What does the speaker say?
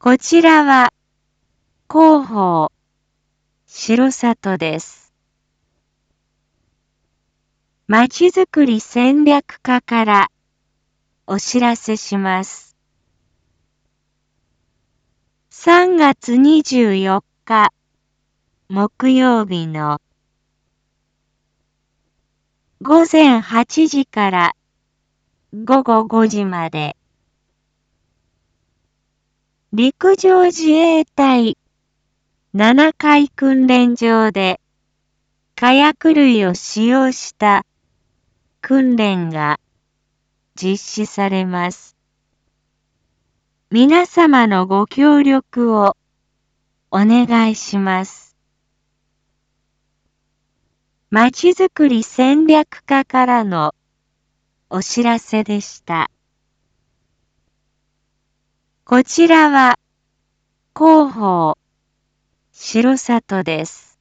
こちらは広報城里です。まちづくり戦略課からお知らせします。3月24日木曜日の午前8時から午後5時まで、陸上自衛隊7階訓練場で火薬類を使用した訓練が実施されます。皆様のご協力をお願いします。まちづくり戦略課からのお知らせでした。こちらは広報城里です。